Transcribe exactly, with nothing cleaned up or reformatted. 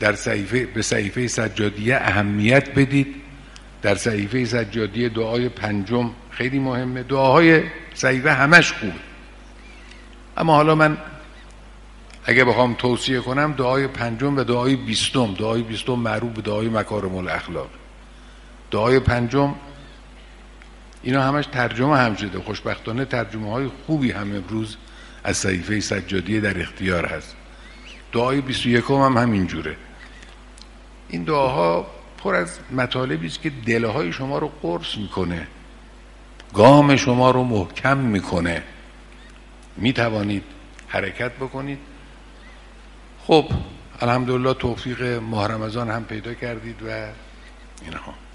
در صحیفه به صحیفه سجادیه اهمیت بدید. در صحیفه سجادیه دعای پنجم خیلی مهمه. دعاهای صحیفه همش خوبه، اما حالا من اگه بخوام توصیه کنم دعای پنجم و دعای بیستم، دعای بیستم معروف به دعای مکارم الاخلاق، دعای پنجم اینا همش ترجمه هم شده. خوشبختانه ترجمه های خوبی هم امروز از صحیفه سجادیه در اختیار هست. دعای بیست و یکم هم همینجوره. این دعاها پر از مطالبی است که دلهای شما رو قرص میکنه، گام شما رو محکم میکنه، میتوانید حرکت بکنید. خب الحمدلله توفیق ماه رمضان هم پیدا کردید و اینها.